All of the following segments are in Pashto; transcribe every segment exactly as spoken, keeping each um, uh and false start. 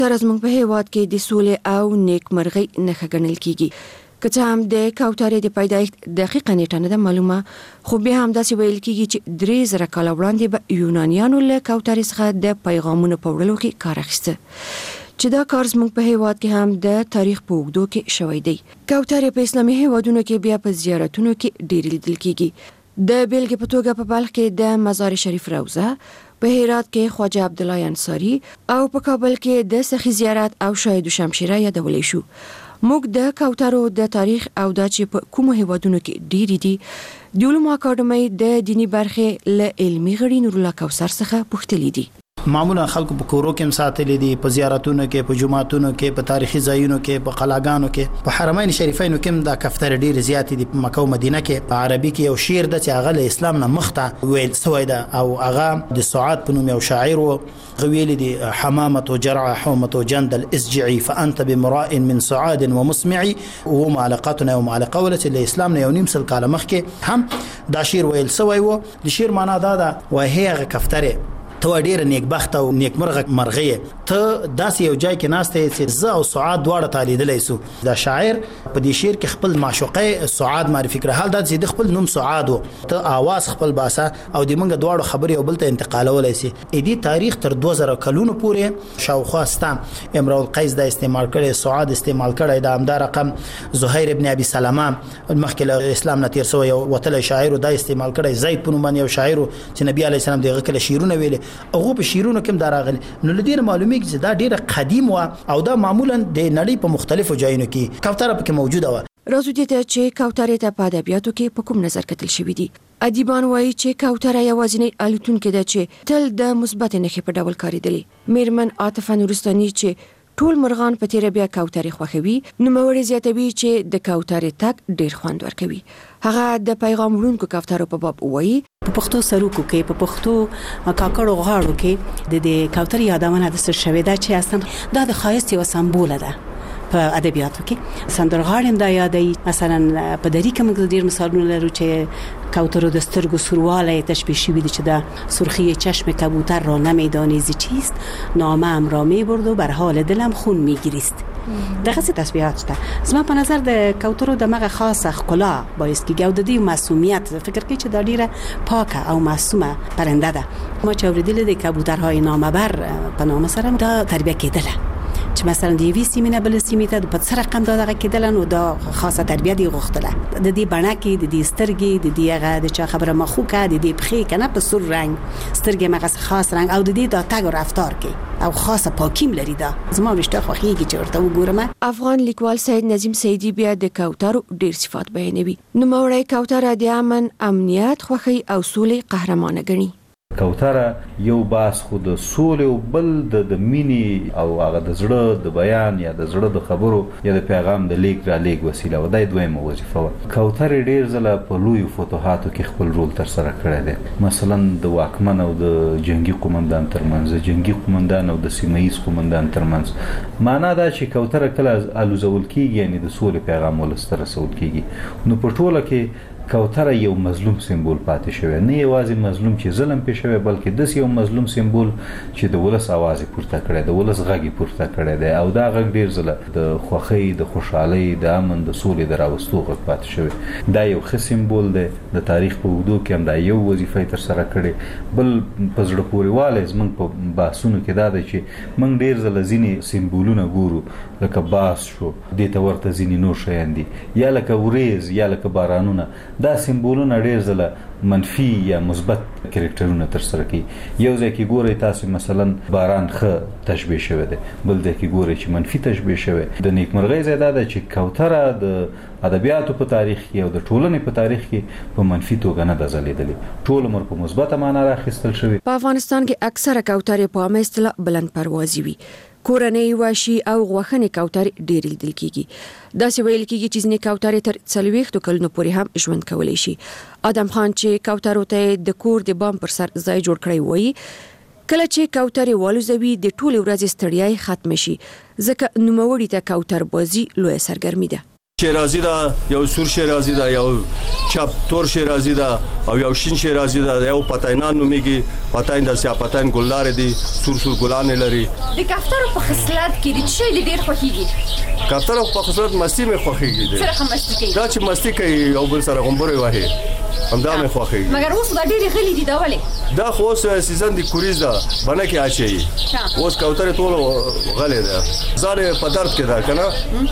تر زموږ په هیواد کې د سولې او نیکمرغۍ نښه ګڼل کیږي. که څه هم د کوترې د پیدایښت دقیقه نیټه نه ده معلومه، خو بیا هم داسې ویل کیږي چې درې زره کاله وړاندې به یونانیانو له کوترې څخه د پیغامونو په وړلو کې کار اخیسته، چې دا کار زموږ په هیواد کې هم د تاریخ په اوږدو کې شوی دی. کوترې په اسلامي هیوادونو کې بیا په زیارتونو کې ډېرې لیدل کیږي. د بیلګې په توګه په بلخ کې د مزار شریف روضه، په هرات کې خواجه عبدالله انصاري او په کابل کې د سخي زیارت او شاهد شمشیره یادولی شو. موږ د کوترو د تاریخ او دا چې په کومو هیوادونو کې ډېری دي د علومو اکاډمۍ د دینی برخې له علمي غړي نور الله کوثر څخه پوښتلي دي. معمولا خلکو په کورو کې مساتلې دي، په زیارتونو کې، په جمعاتونو کې، په تاریخي ځایونو کې، په قلاګانو کې، په حرمین شریفینو کې دا کفتر ډېر زیات دي. په مکه او مدینه کې په عربي کې یو شعر د چې هغه له اسلام نه مخته ویل سوی ده او هغه د سعاد په نوم یو شاعر و غویل دي: حمامه جرع حومه جند الاسجعي فانت بمراء من سعاد ومسمعي. ومعلقاتنا ومعلقه ولت الاسلام نه یو نیم سل کاله مخکې هم دا شعر ویل سوی و. د شعر معنا دا ده وای هغه کفتره ته ډېر نیکبخت او نیکمرغه مرغه ته داسې یو ځای کې ناشته چې زه او سعاد دواړه تالیدلای سو. دا شاعر په دې شعر کې خپل معشوقه سعاد معرفي کړ، حال دا چې د خپل نوم سعاد و ته आवाज خپل باسه او د منګه دواړو خبرې او بل ته انتقالولای سي. دې تاریخ تر دوه زره کلونو پورې شاوخوا ستا امرؤ القیس دا استعمال کړي، سعاد استعمال کړي، دا همدا رقم زهیر ابن ابي سلمہ مخکې له اسلام نه تیر سو یو وتل شاعر دا استعمال کړي، زید بن من یو شاعر چې نبی علی السلام دغه کله شعرونه ویل هغه په شیرونو کې دراغلي. نو لدیر معلومیږي چې دا ډیره قدیم و او دا معمولا د نړۍ په مختلفو ځایونو کې کوتره پکې موجوده و. راځو دې ته چې کوترې ته په ادبیاتو کې په کوم نظر کتل شوی دي. ادیبان وایي چې کوتره یوازینی الوتونکې ده چې تل د مثبت نښې په ډول کارېدلې. میرمن عاطفه نورستاني چې ټول مرغان په تیره بیا کوترې خوښوي، نوموړی زیاتوي چې د کوترې تګ ډیر خوند ورکوي. هغه د پیغام وړونکو کوترو په باب وایي: په پښتو سروکو کې، په پښتو کاکړو غاړو کې د دې کوترې یادونه د څه شوی ده چې اصلا دا د ښایست یو سمبول ده. په ادبیاتو کې سندرغاړم دا یادې، مثلا په دری کې موږ ډیر مثالونه لرو چې کوترو د سترګو سرواله تشبیه شوی دی چې دا سرخی چشم کبوتر را نمیدانی چیست، نامم را میبرد و بر حال دلم خون میگریست. دغه څه تشبیهات شته. زما په نظر د کوترو د مغه خاصه ښکلا باعث کې ګوددي او معصومیت فکر کې چې دا ډیره پاکه او معصومه پرنده ده. ما چې اوریدل د کبوترهای نامبر په نام سره دا تربیه کېدله چې مثلا د وی سیمینه بل سیمه ته په څه رقم دا دغه کېدل نو دا خاصه تربیه دی غوښتله. د دې بڼه کې د دې سترګې د دې هغه د چا خبره مخوکه د دې پخې کنه په سور رنگ سترګې مغه خاص رنگ او د دې د تاګ او رفتار کې او خاصه پاکیم لري. دا زما رښتیا خوښیږي چې ورته وګورم. افغان لیکوال سید نظیم سیدی بیا د کوترو ډیر صفات بیانوي. نوموړی کوتره د امن، امنیت، خوښۍ او سولې قهرمانه ګڼي. کوتره یو باس خو د سولې او بل د مینې او هغه د زړه د بیان یا د زړه د خبرو یا د پیغام د لیک را لیک وسیله و. دا دویمه وظیفه و. کوتره ډیر ځله په لوی فتوحاتو کې خپل رول تر سره کړی دی، مثلا د واکمن او د جنگي قومندان ترمنځ، جنگي قومندان او د سیمه‌ایز قومندان ترمنځ. معنا دا چې کوتره کله الوزول کیږي یعنی د سولې پیغام ولستر رسول کیږي. نو په ټوله کې کوتره یو مظلوم سمبول پاتې شوی، نه یوازې مظلوم چې ظلم پې شوی بلکې داسې یو مظلوم سمبول چې د ولس आवाज پورته کړی، د ولس غږ پورته کړی دی او دا غږ ډیر ځله د خوښۍ، د خوشحالۍ، د امن، د سولې د راوستو غږ پاتې شوی. دا یو ښه سمبول دی. د تاریخ په اوږدو کې هم دا یو وظیفه تر سره کړې. بل په زړه پورې والی زموږ په بحثونو کې دا دی چې موږ ډیر ځله ځینې سمبولونه ګورو لکه باس شو، دې ته ورته ځینې نور شیان دي، یا لکه وریځ یا لکه بارانونه. دا سمبولونه ډیر ځله منفي یا مثبت کریکټرونه تر سره کوي. یو ځای کې ګورئ تاسو مثلا باران ښه تشبیه شوی دی، بل ځای کې ګورئ چې منفي تشبیه شوی. د نیکمرغۍ ځای دا ده چې کوتره د ادبیاتو په تاریخ کې او د ټولنې په تاریخ کې په منفي توګه نه ده ځلېدلې، ټول عمر په مثبته معنا راخیستل شوی. په افغانستان کې اکثره کوترې په عامه اصطلاح بلند پروازي وي. کورنۍ، وحشي او غوښنې کوترې ډېرې لیدل کیږي. داسې ویل کیږي چې ځینې کوترې تر څلوېښتو کلونو پورې هم ژوند کولی شي. ادم خان چې کوترو ته د کور د بام پر سر ځای جوړ کړی وایي کله چې کوترې والوزوي د ټولې ورځې ستړیا ختم شي، ځکه نوموړي ته کوتر بازي لویه سرګرمي ده. شیرازي دا یو سور شیرازي دا یو چپ تور شیرازي دا او یو شین شیرازي دا یو پتاینان نوميږي پتاین د سیا پتاین ګلدار دي سور سور ګلان لري د کفتر په خصلت کې د شي د ډیر خوخيږي کفتر په خصلت مستی مې خوخيږي سره مستی کوي دا چې مستی کوي او بل سره غومبره وایي همدا مې خوخيږي مګر اوس دا ډیر غلي دي دا ولې دا خو سیزن دی کوریز دا باندې کې اچي اوس کوتره ټول غلې ده ځان په درد کې ده کنه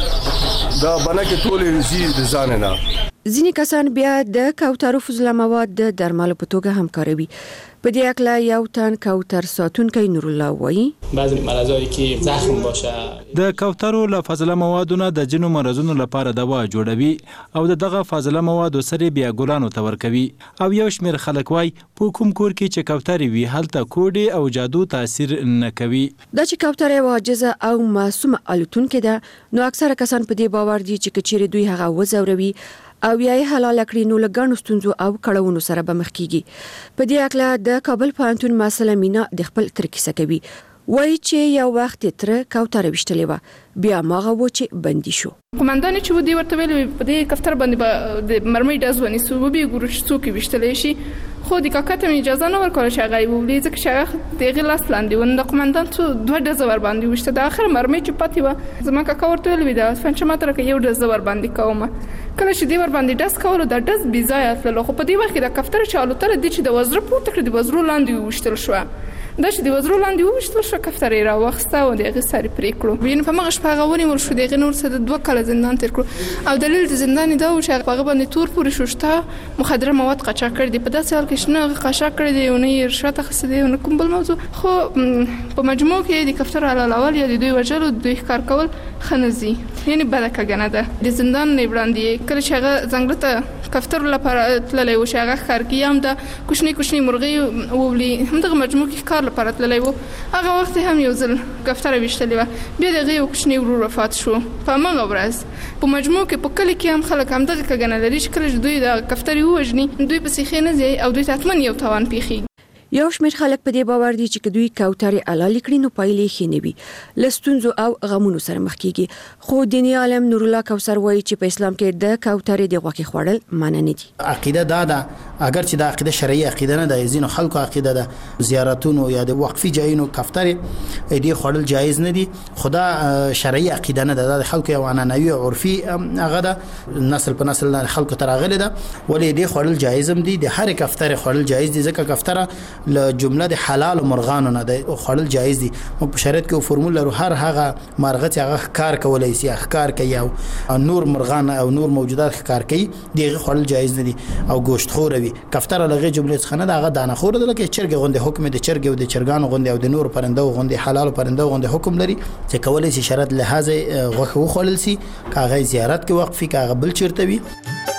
دا باندې کې ټول زی د ځان نه ځینې کسان بیا د کوترو فضله مواد د درملو په توګه هم کاروي. په دې اکلا یو تن کوتر ساتونکی نور الله وایي بعضی مرزایی که زخم باشه د کوترو له فضله موادونو د جنو مرزونو لپاره دوا جوړوي او دغه فضله مواد سره بیا ګلانو ته ورکوي او یو شمیر خلک وای په کوم کور کې چې کوترې وي هلته کوډي او جادو تاثیر نه کوي. دا چې کوترې واجزه او معصومه الوتونکې ده نو اکثره کسان په دې باور دي چې کچېره دوی هغه وزوروي او یې حلال کړی نو لګانو ستونزو او کړهونو سره به مخ کیږي. په دې اکلا د کابل پوهنتون مسله مینا د خپل تر کیسه کوي وای چې یو وخت تر کوتره وشتلې و بیا ماغه و چې بندي شو. قومندان چې ودی ورته ویل په دې کفتر باندې د مرمۍ داس ونی سو به ګورو چې څوک وشتلې شي خو د کاکته اجازه نه ورکول چې هغه وولې ځکه چې هغه دغه لاس لاندې ون د قومندان څو دوه ډزه ور باندې وشته د اخر مرمۍ چې پاتې و زما کاکا ورته ویل دا فنچ ماته راکې یو ډزه ور باندې کوم کله چې دی ور باندې داس کول د داس بي ځای اصله خو په دې وخت د کفتر چالو تر دي چې د وزر پورته کړ د وزرو لاندې وشتل شو دا چې د وزرو لاندې وشتل شو کفتر را وخسته او دغه ساري پرې کړو وین په مغش په غوونی ول شو دغه نور څه د دوه کال زندان تیر کړو او دلیل د زندان دا و چې هغه باندې تور پورې شوشته مخدره مواد قاچاق کړ دي په داسې حال کې شنه قاچاق کړ دي او نه رشوت اخیسته دي او نه کوم بل موضوع خو په مجموع کې د کفتر علاوه یا د دوی وجلو د دوی ښکار کول خنزي یعنی بده کګنه ده د زندان نه وړاندې کله چې هغه څنګه ته کفتر لپاره تللی و چې هغه ښکار کې هم د کوچنی کوچنی مرغۍ وولي هم دغه مجموع کې ښکار لپاره تللی و هغه وخت هم یو ځل کفتر وشتلی و بیا دغه یو کوچنی ورور وفات شو په هغه ورځ په مجموع کې په کلی کې هم خلک هم دغه کګنه لري چې کله دوی د کفتر ووجني دوی په سیخې نه ځي او دوی تاتمن یو توان پیخي. یو شمېر خلک په دې باور دي چې دوی کوترې حلال کړي نو پایلې ښې نه وي لستونزو او غمونو سره مخ کیږي خو دیني عالم نور الله کوثر وایي چې په اسلام کې د کوترې د غوښې خوړل منع نه دي. عقیده دا ده اگر چې د عقیده شرعي عقیده نه ده ځینو خلکو عقیده ده زیارتونو یا د وقفي ځایونو کوترې دې خوړل جایز نه دي خدا شرعي عقیده نه ده د خلکو یو عنعنوي عرفي هغه ده نسل په نسل خلکو تراغله ده ولې دې خوړل جایز هم دي د هر کوترې خوړل جایز دي ځکه کوتره له جمله د حلال مرغانو نه د خوړل جایز دي مو په شریعت کې فرمول لرو هر هغه مرغه چې هغه ښکار کولای شي ښکار کوي او نور مرغان او نور موجودات ښکار کوي دغه خوړل جایز نه دي او گوشت خور وي کفتر لغه جمله څخه نه دغه دانه خور د لکه چرګ غونډه حکم د چرګ او د چرګانو غونډه او د نور پرنده غونډه حلال پرنده غونډه حکم لري چې کولای شي شرط لحاظ غوښه وخړل شي کاغه زیارت کې وقفي کاغه بل چیرته وي.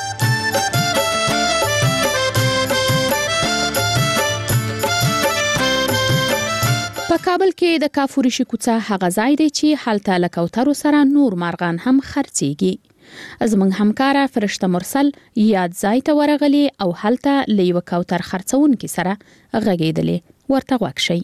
په کابل کې د کافوري شکوڅه هغه ځای دی چې هلته له کوترو سره نور مارغان هم خرڅيږي. زموږ همکاره فرشته مرسل یاد ځای ته ورغلي او هلته له یو کوتر خرڅونکو سره غږېدلې ورته غوږ شي.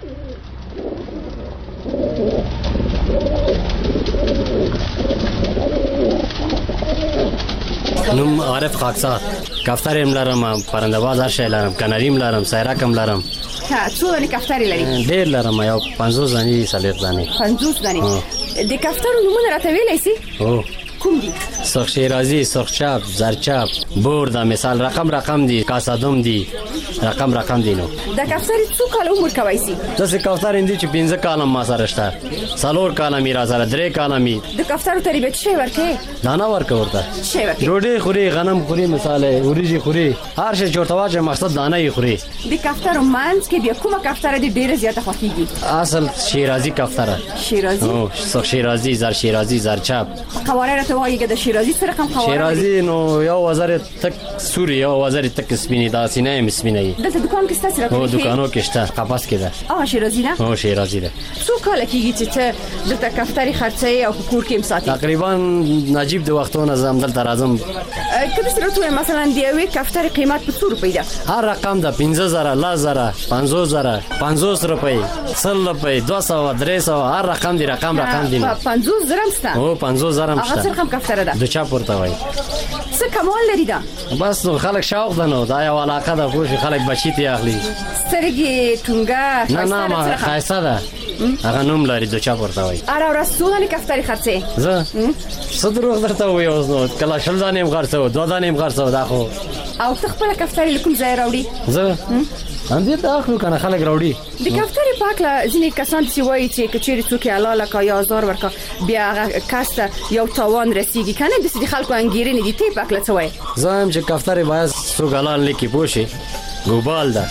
نوم عارف خاکسار کفتر ام لرم پرنده‌باز هر شی لرم کناریم لرم سایرکم لرم ها څو دانې کفترې لري ډېر لرم یو پنځوس دانې څلور دانې پنځوس دانې د کفترو نومونه راته ویلی سي هو کوم دي سرخ شیرازی سرخ چاپ زرچاپ بور دا مثال رقم رقم دي کاسادوم دي رقم رقم دي نو د کفترې څو کال عمر کوي سي داسې کفتر اندي چې پنځه کال ما سره شته څلور کال می را سره درې کال می د کفترو تربیت شي ورکه دانا ورکه ورته شي ورکه ډوډۍ خوري غنم خوري مثال اوریجی خوري هر شي چورته واجه مقصد دانه یې خوري د کفترو مانس کې بیا کومه کفتره دي ډیره زیاته خوښیږي اصل شیرازی کفتره شیرازی او سرخ شیرازی زر شیرازی زرچاپ قواره راته وایي د شیرازی سره کوم قواره شیرازی نو یو وزر تک سوري یو وزر تک سپینی دا سینه می سپینی دلته دکان کې ستاسو راکړي او دکانو کې شته قفس کې ده اه شیرازی نه او شیرازی ده څو کال کېږي چې ته دلته کفتري خرڅي او کور کې مساتي تقریبا نجیب د وختونو زم دلته راځم کله سره ته مثلا دی یو کفتري قیمت په څو روپۍ ده هر رقم ده پنځه زره لا زره پنځوس زره پنځوس روپۍ سل روپۍ دوه سوه درې سوه هر رقم دی رقم رقم دی پنځوس زره مسته او پنځوس زره مسته هغه هم کفتره ده د چا پورته وای څه کمال لري دا بس نو خلک شوق ده نو دا یو علاقه ده پوه خلک بچی ته اخلي سترګې ټونګه نه نه ما خایسته ده هغه نوم لري د چا پورته وای اره ورسونه کفتری خرڅه زه څه دروغ درته وای اوس نو کله شل دانې هم خرڅو دوه دانې هم خرڅو دا خو او ته خپل کفتری لکم ځای راوړي زه هم دې ته اخلو کنه خلک راوړي د کفتری پاکله ځینې کسان چې وایي چې کچېری څوک حلاله کا یا هزار ورکا بیا هغه کاسته یو تاوان رسیږي کنه د سړي خلکو انګیرنې دي ته پاکله څه وایي زه هم چې کفتری باید څوک حلال لیکي پوشي ګوبال ده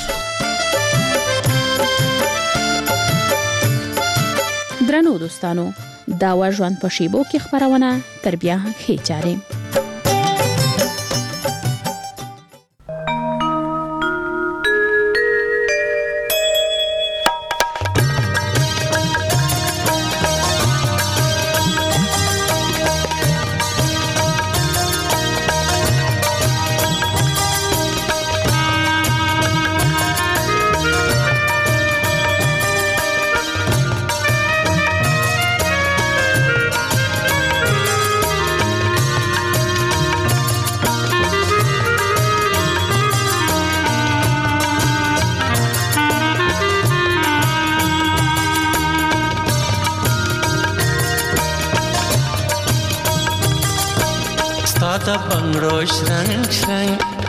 درنو دوستانو دا و ژوند په شیبو کې خبرونه تر بیا ښې چارې Stada bangro shrang shrang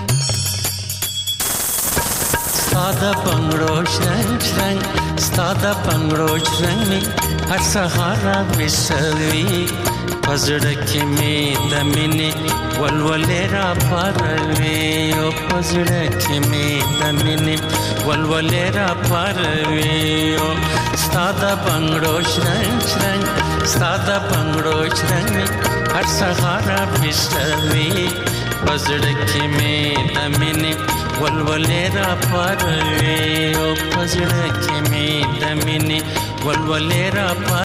Stada bangro shrang shrang Stada bangro shrang mi har sahara misalvi Pazdak me damini walwalera parve o pazdak me damini walwalera parve o Stada bangro shrang shrang Stada bangro shrang mi har sahara misalvi Pazdak me damini walwalera parve o pazdak me damini walwalera parve